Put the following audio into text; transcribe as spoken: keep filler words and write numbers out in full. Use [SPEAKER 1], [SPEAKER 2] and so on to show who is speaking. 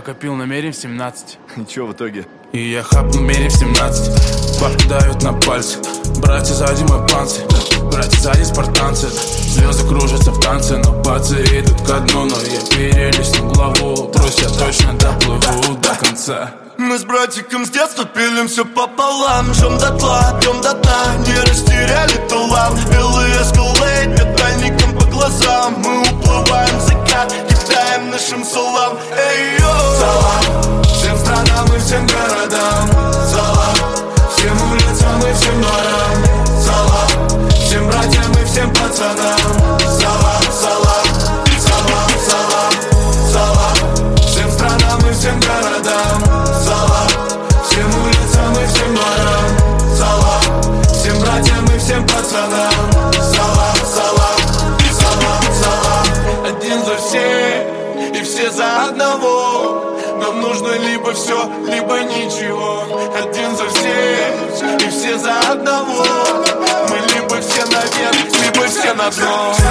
[SPEAKER 1] копил намерен в семнадцать.
[SPEAKER 2] И чё в итоге?
[SPEAKER 1] И я хапнул мере в семнадцать. Бабки дают на пальцы. Братья сзади мой панцирь. Братья сзади спартанцы. Звезды кружатся в танце, но бацы идут ко дну. Но я перелистнул главу. Трусь, я точно доплыву до конца.
[SPEAKER 3] Мы с братиком с детства пилим все пополам. Жжем дотла, пьем до дна. Не растеряли талант. Белый эскалейт, метальником по глазам. Мы уплываем в закат, кидаем нашим салам. Эй-йо! Салам всем странам и всем городам. Салам всем улицам и всем дворам. Салам всем братьям и всем пацанам. Салам, салам, салам, салам, салам всем странам и всем городам. Салам всем улицам и всем дворам. Салам всем братьям и всем пацанам. Салам, салам, салам, салам. Один за всех и все за одного. Нам нужно либо все, либо ничего. Один за всех и все за одного. Мы либо все наверх, либо все на дно.